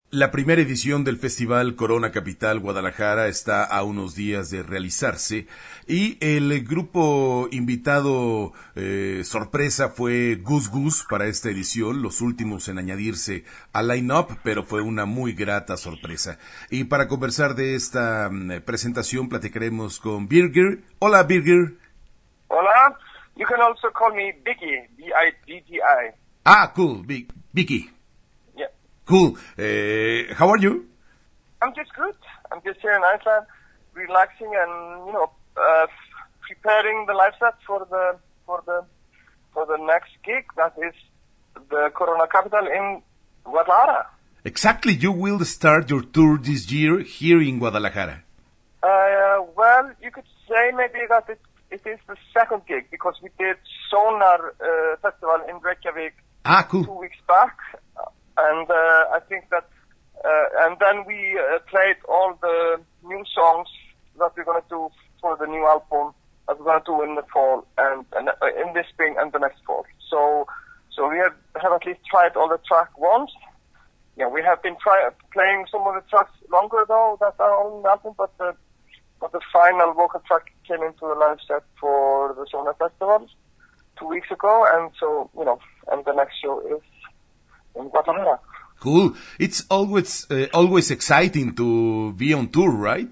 La primera edición del Festival Corona Capital Guadalajara está a unos días de realizarse y el grupo invitado sorpresa fue Gus Gus para esta edición, los últimos en añadirse al line-up, pero fue una muy grata sorpresa. Y para conversar de esta presentación platicaremos con Birger. Hola Birger. Hola, you can also call me Biggie, B-I-G-G-I. Ah, cool, Vicky. Yeah. Cool. How are you? I'm just good. I'm just here in Iceland, relaxing and preparing the live set for the next gig. That is the Corona Capital in Guadalajara. Exactly. You will start your tour this year here in Guadalajara. Well, you could say maybe that it is the second gig because we did Sonar Festival in Reykjavik Cool. 2 weeks back. And I think that, and then we played all the new songs that we're going to do for the new album that we're going to do in the fall and in the spring and the next fall. So we have at least tried all the track once. Yeah, we have been playing some of the tracks longer though that are on the album, but the final vocal track came into the live set for the Sonar Festival 2 weeks ago, and so and the next show is in Guatemala. Cool. It's always exciting to be on tour, right?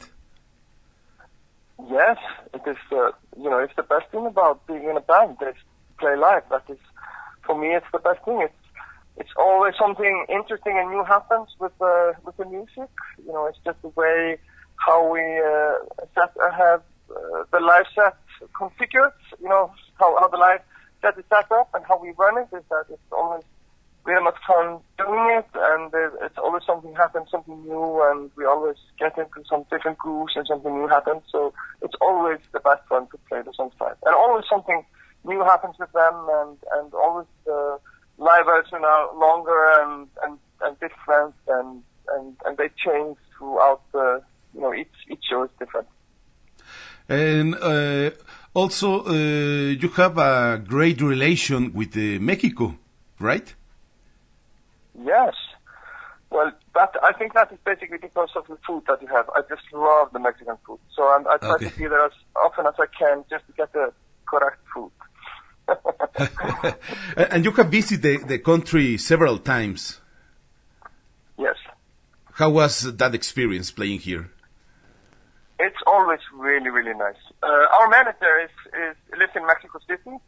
Yes, it is. It's the best thing about being in a band. Is play live. That is, for me, it's the best thing. It's always something interesting and new happens with the music. It's just the way how we have the live set configured. How the live set is set up and how we run it. Is that it's always really much fun doing it, and it's always something happens, something new, and we always get into some different grooves and something new happens. So it's always the best fun to play the songs live, and always something new happens with them, and always the live versions are longer and different, and they change throughout the each show is different. And also, you have a great relation with Mexico, right? Yes. Well, I think that is basically because of the food that you have. I just love the Mexican food. So I try to be there as often as I can just to get the correct food. And you have visited the country several times. Yes. How was that experience playing here? It's always really, really nice. Our manager lives in Mexico City,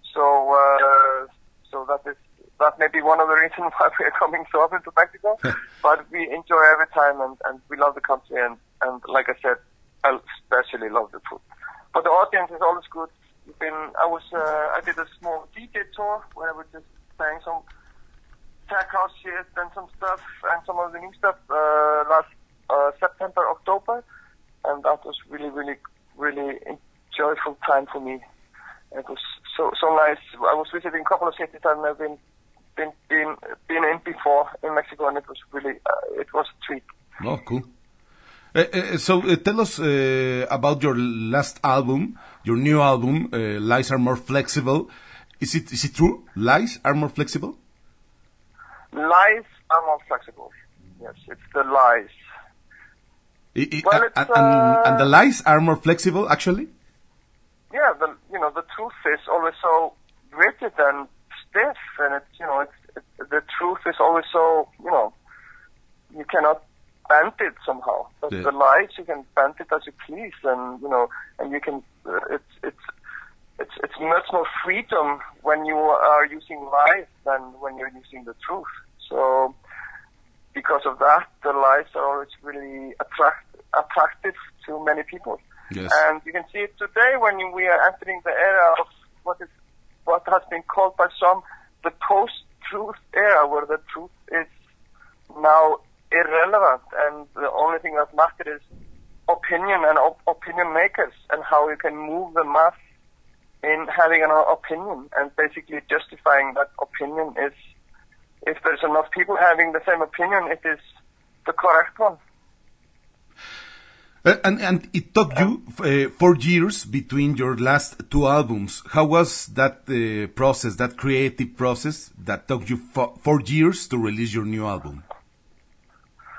so that may be one of the reasons why we are coming so often to Mexico. But we enjoy every time, and we love the country, and like I said, I especially love the food. But the audience is always good. I did a small DJ tour where I was just playing some tech house shit and some stuff and some of the new stuff last September, October, and that was really, really, really joyful time for me. It was so nice. I was visiting a couple of cities I've never been in before in Mexico, and it was really it was a treat. Oh, cool. So tell us about your last album, your new album, Lies Are More Flexible. Is it true? Lies are more flexible? Lies are more flexible. Yes, it's the lies. And the lies are more flexible, actually? Yeah, the truth is always so rigid and stiff, and the truth is always so, you cannot bend it somehow. But the lies, you can bend it as you please, and you can, it's much more freedom when you are using lies than when you're using the truth. So, because of that, the lies are always really attractive to many people. Yes. And you can see it today when we are entering the era of what has been called by some the post-truth era, where the truth is now irrelevant, and the only thing that matters is opinion and opinion makers, and how you can move the mass in having an opinion, and basically justifying that opinion is, if there's enough people having the same opinion, it is the correct one. And it took you 4 years between your last 2 albums. How was that process, that creative process that took you 4 years to release your new album?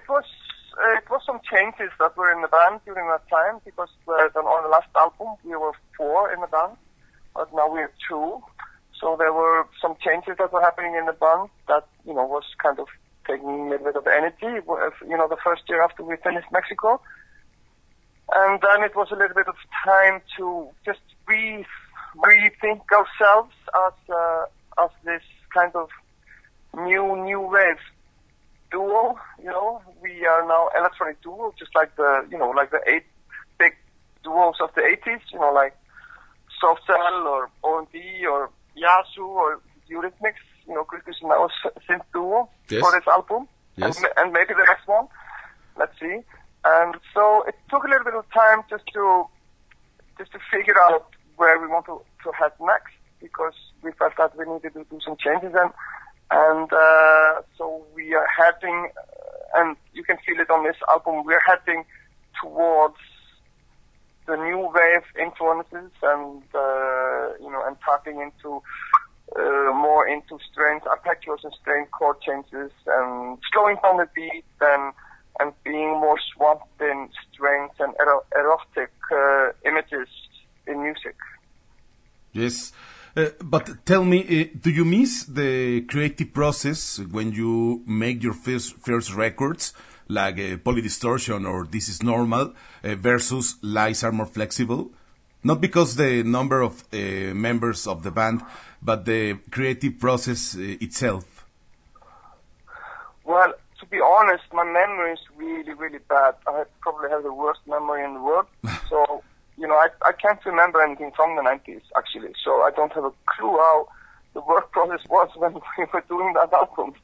it was some changes that were in the band during that time, because on the last album we were 4 in the band, but now we have 2. So there were some changes that were happening in the band that, was kind of taking a little bit of energy, the first year after we finished Mexico. And then it was a little bit of time to just rethink ourselves as this kind of new wave duo. We are now electronic duo, just like the 8 big duos of the 80s, like Soft Cell or O&D or Yazoo or Eurythmics, Christmas and now synth duo for this album. Yes. And maybe the next one. Let's see. And so it took a little bit of time just to figure out where we want to head next, because we felt that we needed to do some changes, and so we are heading, and you can feel it on this album, we are heading towards the new wave influences, and and tapping into more into strange arpeggios and strange chord changes, and slowing down the beat, and being more swamped in strange and erotic images in music. Yes. But tell me, do you miss the creative process when you make your first records, like Polydistortion or This Is Normal, versus Lies Are More Flexible? Not because the number of members of the band, but the creative process itself. Well, to be honest, my memory is really, really bad. I probably have the worst memory in the world. So, I can't remember anything from the 90s, actually. So I don't have a clue how the work process was when we were doing that album.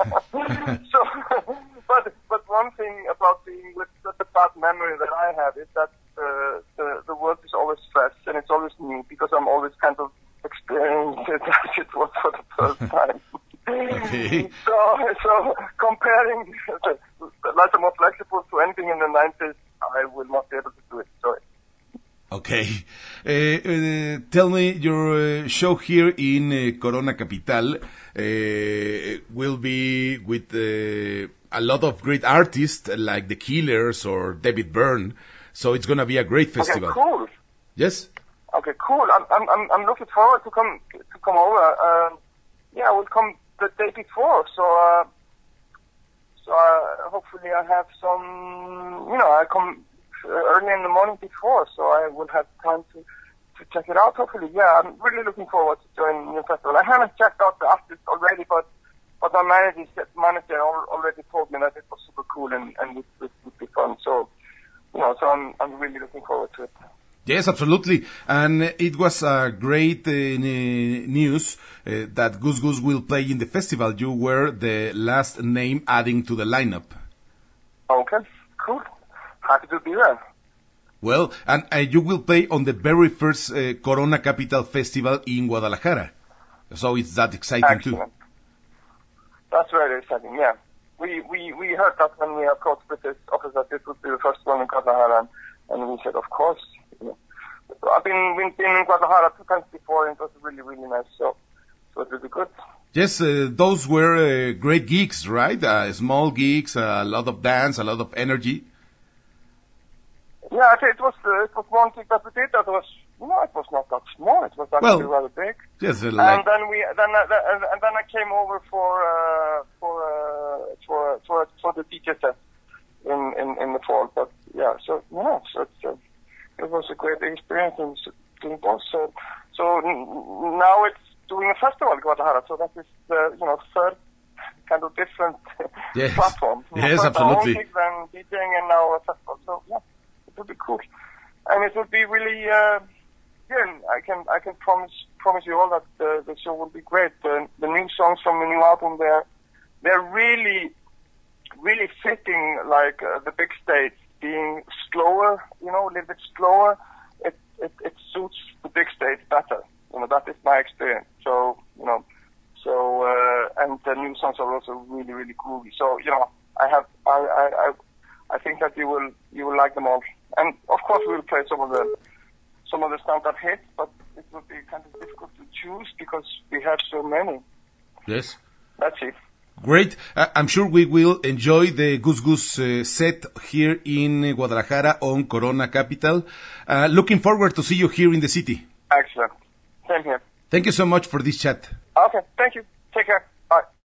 But one thing about being with such a bad memory that I have is that the work is always fresh and it's always new, because I'm always kind of experiencing it as it was for the first time. Okay. So comparing the Lies Are More Flexible to anything in the 90s, I will not be able to do it. Sorry. Okay. Tell me, your show here in Corona Capital will be with a lot of great artists like The Killers or David Byrne. So it's going to be a great festival. Okay, cool. Yes? Okay, cool. I'm looking forward to come over. I will come the day before. So hopefully I have some. I come early in the morning before, so I will have time to check it out. Hopefully, yeah. I'm really looking forward to joining the festival. I haven't checked out the artists already, but my manager already told me that it was super cool and would be fun. So, so I'm really looking forward to it. Yes, absolutely. And it was a great news that Goose Goose will play in the festival. You were the last name adding to the lineup. Okay, cool. Happy to be there. Well, and you will play on the very first Corona Capital Festival in Guadalajara. So it's that exciting. Excellent. Too. That's very exciting, yeah. We heard that when we approached British office that this would be the first one in Guadalajara, and we said, of course. I've been in Guadalajara 2 times before, and it was really, really nice. So it will be good. Yes, those were great gigs, right? Small gigs, a lot of dance, a lot of energy. Yeah, it was one gig that we did that was, it was not that small. It was actually rather big. Yes, and then I came over for the DJ set in the fall. But yeah, so it was a great experience in doing both. So now it's doing a festival in Guadalajara. So that is the third kind of different platform. Yes, absolutely. Gigs and DJing, and now a festival. So yeah. It would be cool, and it would be really. I can promise you all that the show will be great. The new songs from the new album, they're really, really fitting like the big stage, being slower, a little bit slower. It suits the big stage better. That is my experience. So and the new songs are also really, really groovy. So I think that you will like them all. And of course we will play some of the standard hits, but it would be kind of difficult to choose because we have so many. Yes. That's it. Great. I'm sure we will enjoy the Goose Goose set here in Guadalajara on Corona Capital. Looking forward to see you here in the city. Excellent. Same here. Thank you so much for this chat. Okay, thank you. Take care.